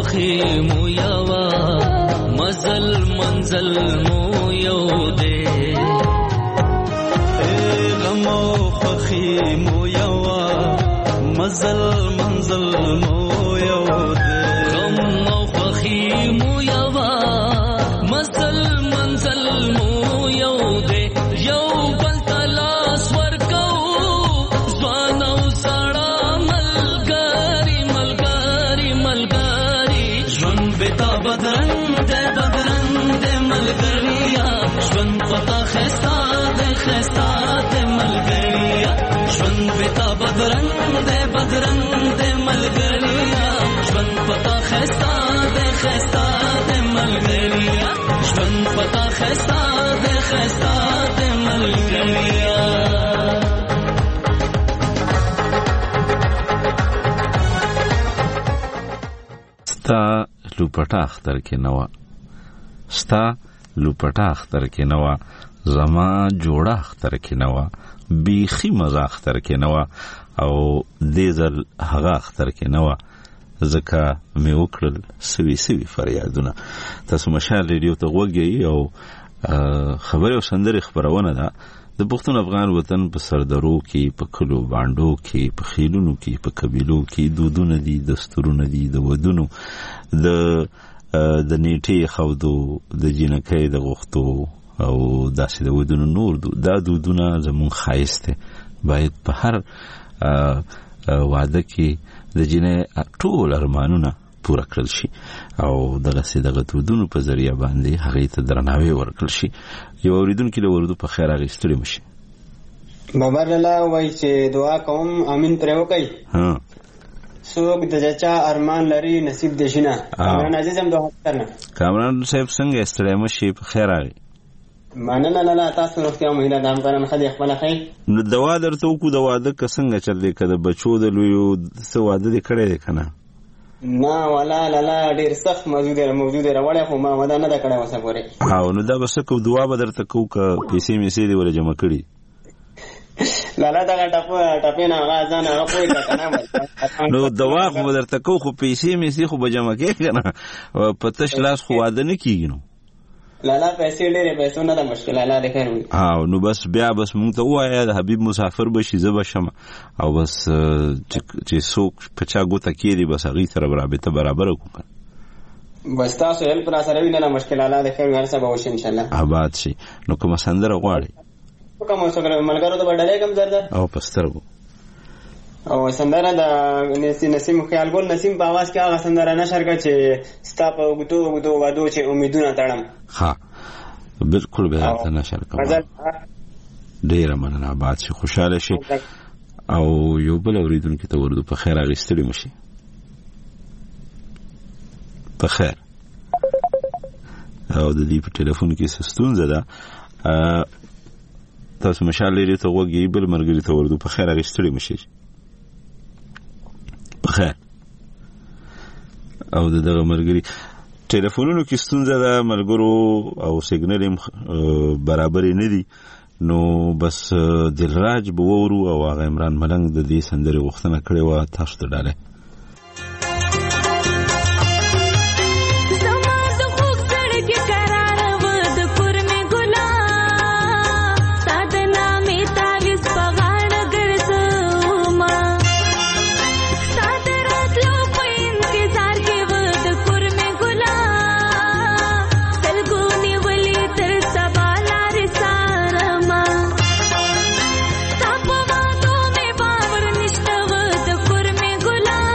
خوخي مو یوا مزل منزل مو یو دے غم او خوخي مو یوا مزل منزل مو یو دے غم او خوخي مو یوا مزل منزل مو یو دے یو بل تلاس ورکو ځوان او سړا ملګری ملګری ملګری ژوند بتا بدرنګ دې بدرنګ دې ملګریا ژوند پتا خستا دې خستا دې ملګریا ژوند بتا بدرنګ دې بدرنګ دې ملګریا ژوند پتا خستا دې خستا دې ملګریا ژوند پتا خستا دې خستا دې ملګریا ستا لوپټه اختر کې نوا ستا لوپټه اختر کې نوا زما جوړه اختر کې نوا بیخي مزه اختر کې نوا او دې ځل هغه اختر کې نوا ځکه مې وکړل سوي سوي فریادونه. تاسو مشال ریډیو ته غوږی او خبرې او سندرې خبرونه ده د پښتون افغان وطن په سردرو کې په کلو باندو کې په خیلونو کې په قبیلو کې دودونه دي دستورونه دي د ودونو د د نیټې خودو د جنکې د غوښتو او داسې د ودونو نور دو دا دودونه زمون خایسته باید په هر واده کې د جنې ټول ارمانونه پوره کړل شي او دغه سي دغه دودونو په ذریعہ باندې هغه ته درناوی ورکړل شي. یو اوریدونکو له ورودو په خیر اغستړي مشي بابر الله وای چې دعا کوم امين پر وکي ها څوک د چا ارمان لري نصیب دې شنه کامران عزیزم دوه کرنا کامران صاحب څنګه استړی مشي په خیر اغي مننه نه نه تاسو روغتیا مهینه دام کرن خدای خپل خیر نو دوا درته کو د واده څنګه چل دی کده بچو د لویو څه واده دې کړی دی کنه نه ولا لا لا ډیر سخت موجود دی موجود دی وړه خو ما ودا نه دا کړه وسه پوره او نو دا بس کو دعا به درته کو ک پیسې میسې دی ول جمع کړي لالا دا ټاپو ټاپینا غازان هغه کوی کنه نو دوا خو درته کو خو پیسې میسې خو به جمع کې کنه پتش لاس خو واده نه کیږي نو لالا پیسې ډېرې پیسو نه د مشکل لالا د خیر وي او نو بس بیا بس مونږ ته وایي د حبیب مسافر بشي زه بشم او بس چې څوک په چا ګوته کېږي بس هغې سره رابطه برابره کړو بس تاسو هیلپ را سره وي نه د مشکل لالا د خیر وي هر څه به وشي انشاءالله آباد شي. نو کومه سندره غواړئ کومه ملګرو ته به ډالۍ کوم زرده او په سترګو او سندره د نسیم خیال ګل نسیم په आवाज کې هغه سندره نشر کړ چې ستا په وګدو وګدو وادو چې امیدونه تړم ها بالکل به تاسو نشر کوم ډیر مننه آباد شي خوشاله شي او یو بل اوریدونکو ته ورته په خیر اغستړي مشي په خیر او د دې په ټلیفون کې ستونزه ده تاسو مشال لري ته وګي بل مرګري ته ورته په خیر اغستړي مشي په خیر او دغه مرګري ټلیفونونو کې ستونزه ده ملګرو او سیګنل برابر نه دي نو بس دلراج بوورو او هغه عمران ملنګ د دې سندري غوښتنه کړې و تاسو ته ډاله गुलाब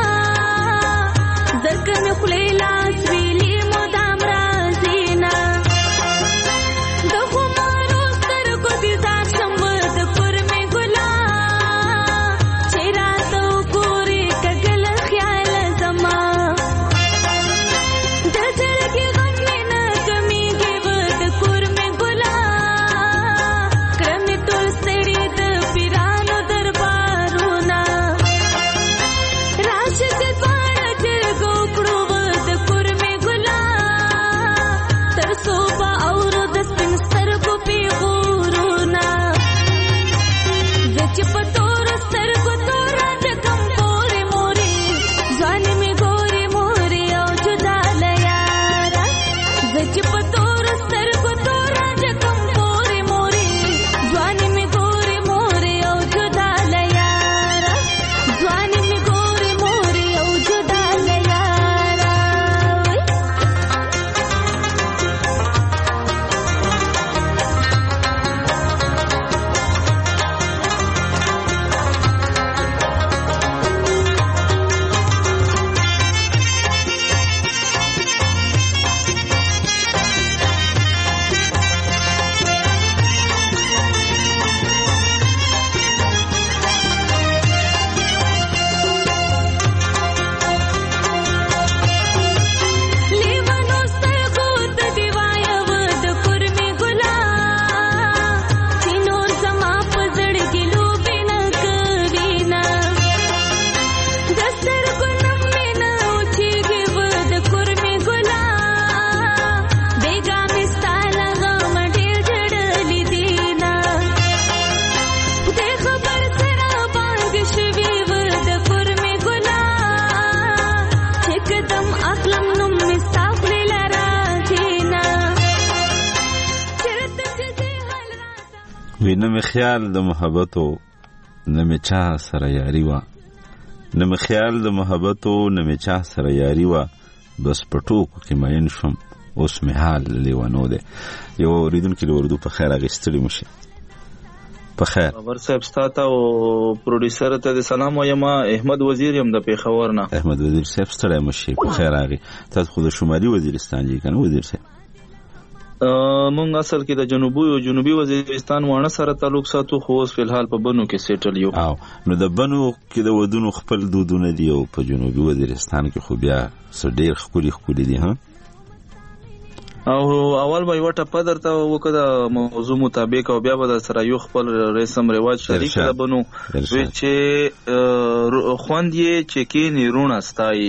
وی نه مې خیال د محبتو نه مې چا سره یاري وه، نه مې خیال د محبتو نه مې چا سره یاري وه، بس په ټوکو کې مین شوم اوس مې حال لیونو دی. یو اورېدونکي له اردو په خیر اخیستلی مو شي. په خیر بابر صاحب ستا ته او پروډیوسر ته د سلام وایم. احمد وزیر یم د پېښور نه. احمد وزیر صاحب ستړی مه شئ. په خیر راغی. تاسو خو د شمالي وزیرستان یې که نه وزیر صاحب؟ مونږ اصل کې د جنوبي او جنوبي وزیرستان واڼه سره تعلق ساتو، خو اوس فلحال په بنو کې سیټل یو. او نو د بنو کې د ودونو خپل دودونه دي او په جنوبي وزیرستان کې خو بیا څه ډېر ښکلي ښکلي دي. ها او اول به یوه ټپه درته وکړه د موضوع مطابق، او بیا به در سره یو خپل رسم رواج شریک د بنو وی چې خوند یې چې کینې روڼه ستایي،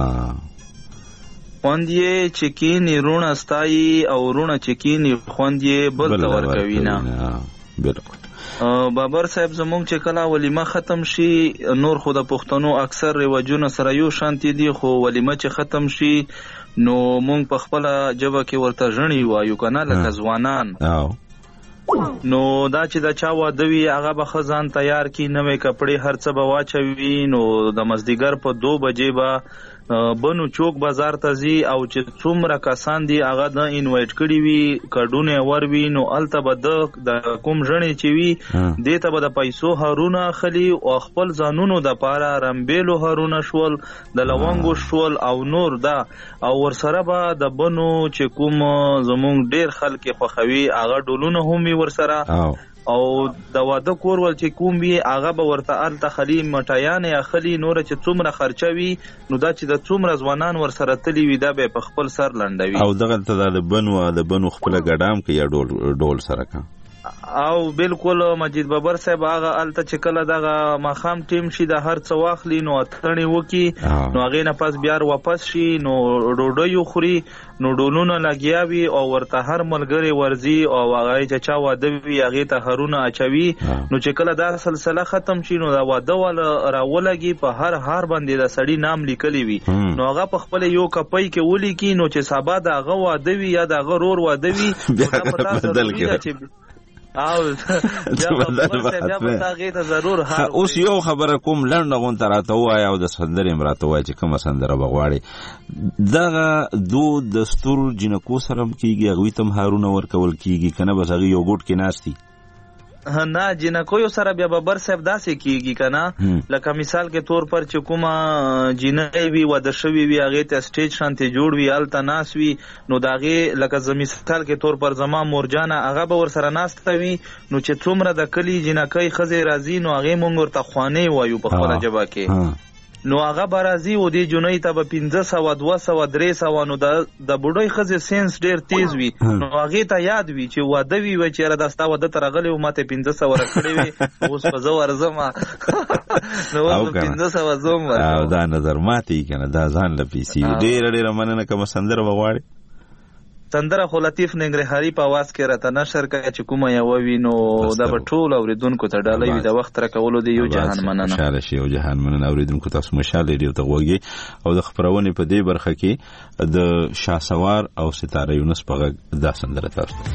خوند یې چې کینې روڼه ستایي، او روڼه چې کینې خوند یې بل ته ورکوي نه. بالکل بابر صاحب زمونږ چې کله ولیمه ختم شي، نور خو د پښتنو اکثر رواجونه سره یو شانتي دي، خو ولیمه چې ختم شي نو مونږ په خپله ژبه کې ورته ژڼي وایو که نه، لکه ځوانان. نو دا چې د چا واده وي هغه به ښه ځان تیار کړي، نوې کپړې هر څه به واچوي. نو د مازدیګر په دو بجې به بنو چوک بازار ته ځي، او چې څومره کسان دي هغه د انوایټ کړي وي، کډونه وروي، نو هلته به د کوم ژڼې چې وي دې ته به د پیسو هارونه اخلي، او خپل ځانونو دپاره رمبیلو هارونه شول، د لونګو شول او نور دا. او ورسره به د بنو چې کوم زمونږ ډېر خلک یې خوښوي هغه ډولونه هم وي ورسره، او د واده کور ول چې کوم وي هغه به ورته هلته خلي مټیانې اخلي، نوره چې څومره خرچه وي نو دا چې د څومره ځوانان ورسره تلي وي دا به په خپل سر لنډوي. او دغلته دا د بنو د بنو خپله ګډام که یا ډول ډول سره که او بالکل مجید بابر صاحب هغه هلته چې کله دغه ماښام ټیم شي د هر څه واخلي نو اتڼې وکړي، نو هغې نه پس بیا واپس شي، نو ډوډۍ وخوري، نو ډولونه لګیا وي، او ورته هر ملګری ورځي، او هغه چې چا واده وي هغې ته هرونه اچوي. نو چې کله دا سلسله ختم شي نو دا واده والا راولګي، په هر هار باندې د سړي نام لیکلی وي، نو هغه په خپل یو کپۍ کې ولیکي، نو چې سبا د هغه واده وي یا د هغه رور واده وي اوس یو خبره کوم لنډه غونته راته ووایه، او د سندرې م راته ووایه چې کومه سندره به غواړې. دغه دود د سترو جینکو سره هم کېږي، هغوی ته هم هارونه ورکول کېږي که نه، بس هغوی یو ګوټ کې ناست دي؟ نه، جینکویو سره بیا بابر صاحب داسې کېږي که نه، لکه مثال کې طور پر چې کومه جینۍ وي واده شوې وي هغې ته سټیج شانتې جوړ وي، هلته ناست وي، نو د هغې لکه زه مثال کې طور پر زما مورجانه هغه به ورسره ناسته وي، نو چې څومره د کلي جینکۍ ښځې راځي نو هغې مونږ ورته خوانې وایو په خپله ژبه کې، نو هغه به راځي او دې جونۍ ته به پنځه سوه دوه سوه درې سوه نو د بوډۍ ښځې سینس ډېر تیز وي، نو هغې ته یاد وي چې واده وي وایي چې یاره دا ستا واده ته راغلی و ما ته پنځه سوه راکړې وې اوس به زه ورځمه نو اوس به پنځه سوه زه هم ورکوم. او دا نظر ماتې که نه، دا ځان له پیسې وي. ډېره ډېره مننه. کومه سندره به غواړې؟ سندره خو لطیف ننګرهاري په اواز کې راته نشر کړه چې کومه یوه وي، نو دا به ټول اورېدونکو ته ډالۍ وي. د وخت راکولو دی یو جهان مننه. خوشحاله شي، یو جهان مننه. اورېدونکو تاسو مشال ریډیو ته غوږئ، او د خپرونې په دې برخه کې د شهسوار او ستاره یونس په غږ دا سندره تاسو ته.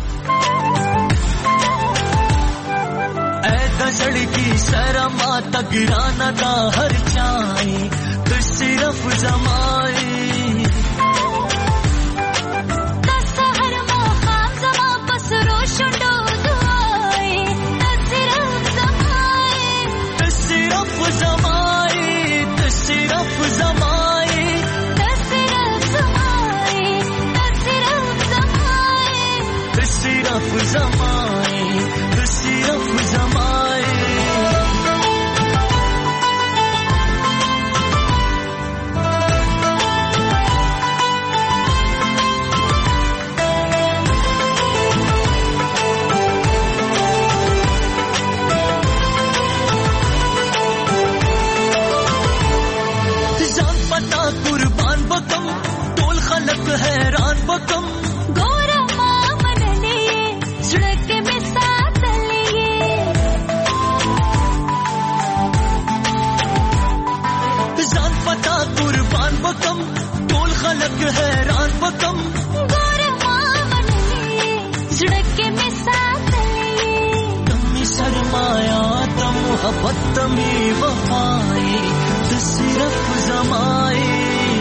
اے دزړګي سره ماته ګرانه دا هر چای ته صرف زمای तमी वफाई तो सिर्फ जमाए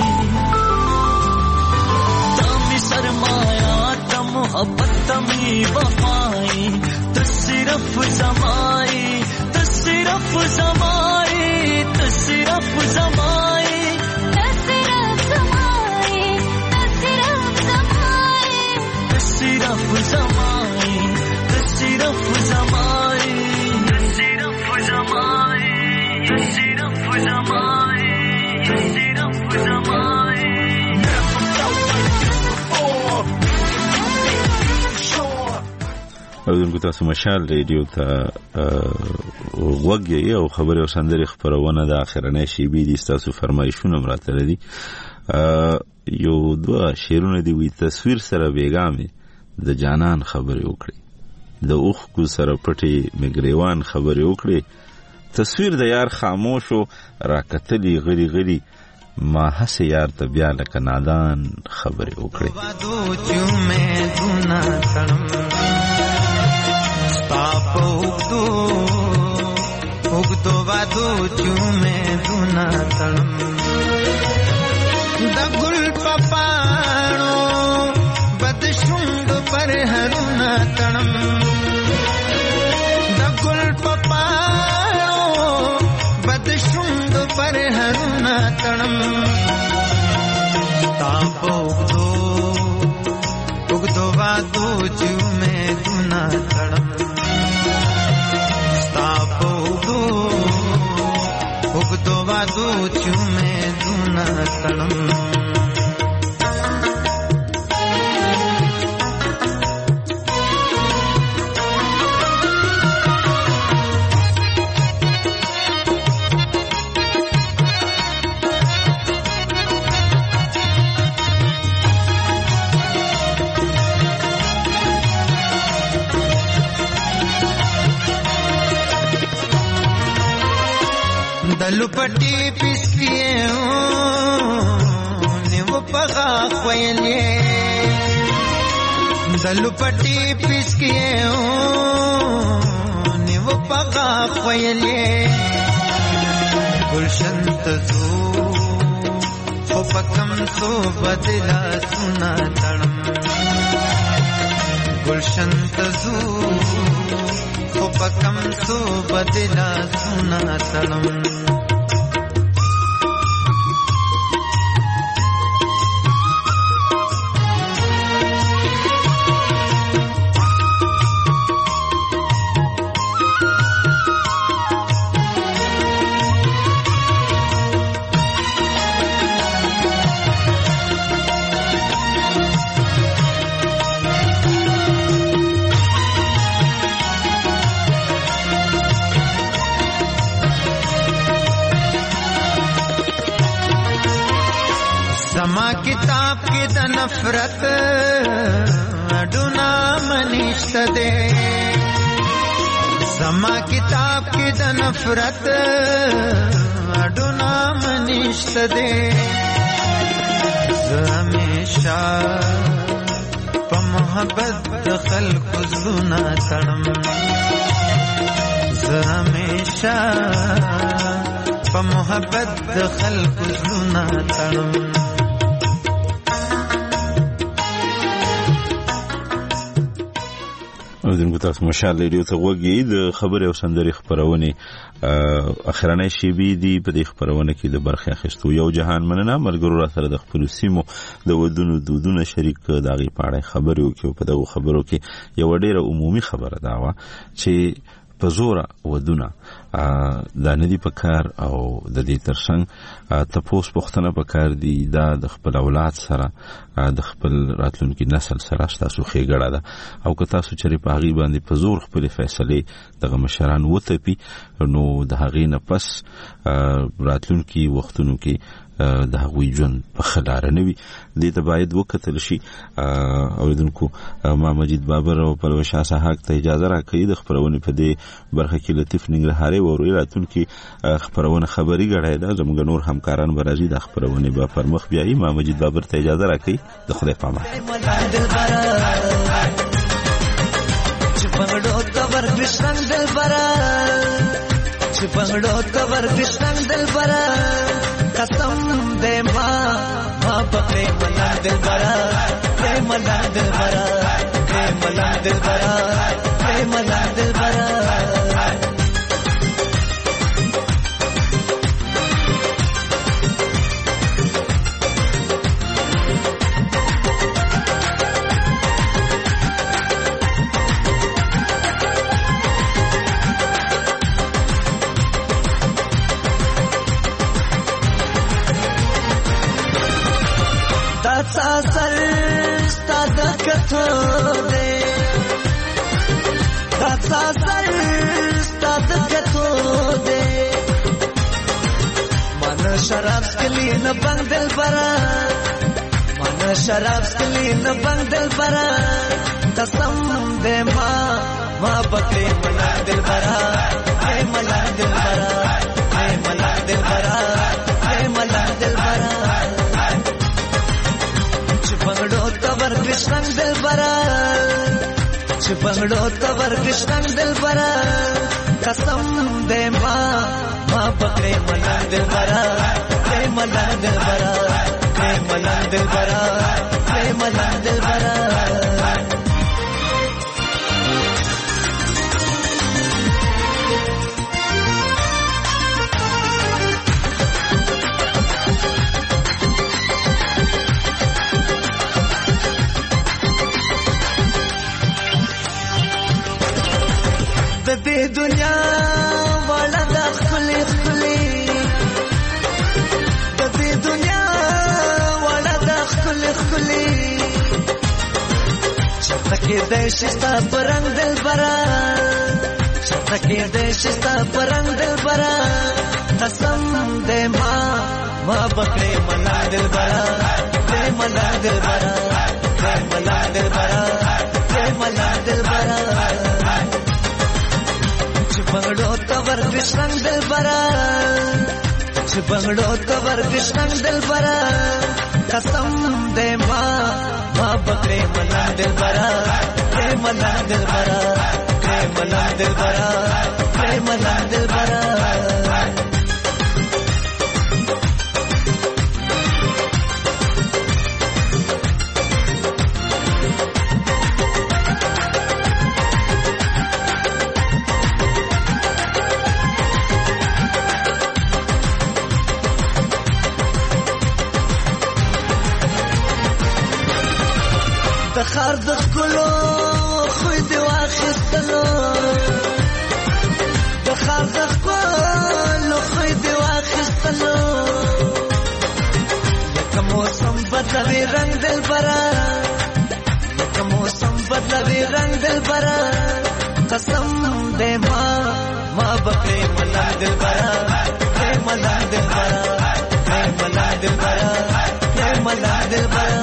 तमी सरमाया तम मोहब्बत तमी वफाई तो सिर्फ जमाए तो सिर्फ जमाए तो सिर्फ जमाए सिर्फ जमाए सिर्फ जमाए सिर्फ जमाए सिर्फ जमाए सिर्फ जमाए اوریدونکو تاسو مشال ریډیو ته وګورئ او خبري او سندري خبرونه د اخرنۍ شیبې دي تاسو فرمایشونه مراته دي یو دوه شعرونه دی وی تصویر سره بیګامې د جانان خبرې وکړي د اوخ کو سره پټي مګریوان خبرې وکړي تصویر د یار خاموشو راکتلی غری غری ما هسه یار ته بیا لکه نادان خبرې وکړي د ګل پپانو بد شوند پر هرونه تړم د ګل پپانو بد شوند پر هرونه تړم تاسو دو وګدو وادو چې مې دنا تړم تاسو دو وګدو وادو چې مې دنا تړم دلو پټي پسکیو نیو پغا خویلې دلو پټي پسکیو نیو پغا خویلې گلشن تزو خو پکم تو بدلا سنا تړم گلشن تزو خو پکم تو بدلا سنا تړم زما کتاب کې د نفرت اډونا منشت دے زما کتاب کې د نفرت اډونا منشت دے همیشه په محبت د خلق زونه تړم همیشه په محبت د خلق زونه تړم اوریدونکو تاسو مشال ریډیو ته وګورئ د خبري او سندري خبرونه اخرنۍ شیبې دي په دې خبرونه کې د برخه اخیستو یو جهان مننه ملګرو را سره د خپل سیمو د ودونو دودونه شریک داغي پاړې خبرو کې په دغه خبرو کې یو ډېره عمومي خبره دا و چې په زوره ودونه دا ندی په کار او د دې ترڅنګ تپوس پختنه په کار دی دا د خپل اولاد سره د خپل راتلونکي نسل سره تاسو خېګړه ده او که تاسو چېرې په هغې باندې په زور خپلې فیصلې دغه مشران وتپي نو د هغې نه پس راتلونکي وختونو کې د هغوی ژوند په ښه لاره نه وي دې ته باید وکتل شي اوریدونکو ما مجید بابر او پلوش شاه سحاق ته اجازه راکړئ د خپرونې په دې برخه کې لطیف ننګرهاري وروي راتلونکي خپرونه خبري غړای ده زموږ نور همکاران به راځي د خپرونې به پر مخ بیایي ما مجید بابر ته اجازه راکړئ د خدای په امان چې بنگړو تور کشنګ دلبرا قسم دې ما ما پکې ملنګ دلبرا پریم ملنګ دلبرا پریم ملنګ دلبرا پریم ملنګ دلبرا سر ستاد کتو دے داتا سر ستاد کتو دے من شراب کلی نہ بنگ دل برا من شراب کلی نہ بنگ دل برا قسم دے ماں ماں بکرے ملا دل برا اے ملا دل برا اے ملا دل برا اے ملا دل برا بنگڑو تور کشنګ دلبرا چې بنگړو تور کشنګ دلبرا قسم دې ما ما پکړې ملنګ دلبرا اے ملنګ دلبرا اے ملنګ دلبرا اے ملنګ دلبرا دې دنیا والا د خپل خپل دې دنیا والا د خپل خپل چتکه دې شستا پرنګ دلبرا چتکه دې شستا پرنګ دلبرا قسم دې ما ما بکړې ملا دلبرا دې ملا دلبرا دې ملا دلبرا دې ملا دلبرا بنگڑو تور کشنګ دلبرا چې بنگڑو تور کشنګ دلبرا قسم دې ما ما بکړې ملا دلبرا اے ملا دلبرا اے ملا دلبرا اے ملا دلبرا خار د خلو خو دې واخستلو د خار د خلو خو دې واخستلو لکه موسم بدلوي رنگ دلبرا لکه موسم بدلوي رنگ دلبرا قسم دې ما ما بکړې ملا دلبرا اے ملا دلبرا اے ملا دلبرا اے ملا دلبرا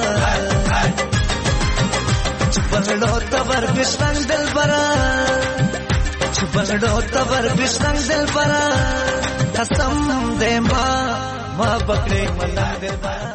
بنگڑو تور کشنګ دلبرا چې بنگڑو تور کشنګ دلبرا قسم دې ما ما بکړې ملا دلبرا